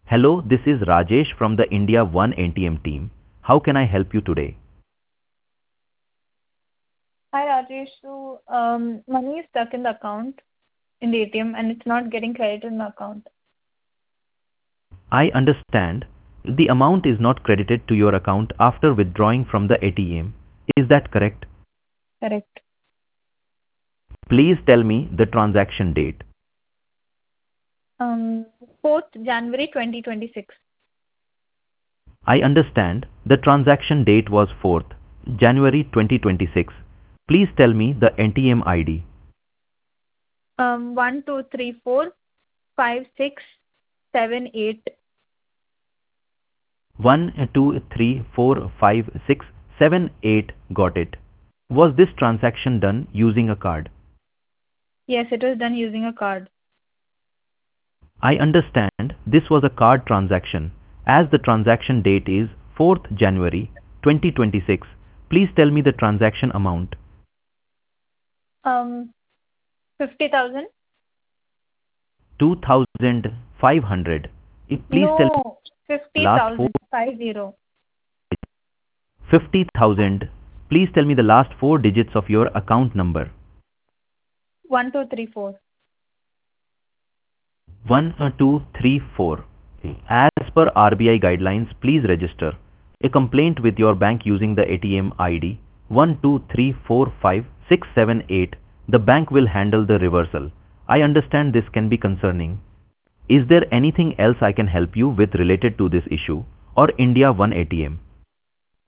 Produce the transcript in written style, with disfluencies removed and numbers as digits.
Hello, this is Rajesh from the India One ATM team. How can I help you today? Hi, Rajesh. Money is stuck in the account in the ATM and it's not getting credited in the account. I understand the amount is not credited to your account after withdrawing from the ATM. Is that correct? Correct. Please tell me the transaction date. 4th January 2026. I understand the transaction date was 4th January 2026. Please tell me the ATM ID. 12345678. 1 2 3 4 5 6 7 8. Got it. Was this transaction done using a card? Yes, it was done using a card. I understand this was a card transaction as the transaction date is 4th January 2026. Please tell me the transaction amount. 50,000? 2,500. Please tell me No, the last four 50,000. 50. 50,000. Please tell me the last four digits of your account number. 1234. 1 2 3 4. As per RBI guidelines, please register a complaint with your bank using the ATM ID 1 2 3 4 5 6 7 8. The bank will handle the reversal. I understand this can be concerning. Is there anything else I can help you with related to this issue or India One ATM?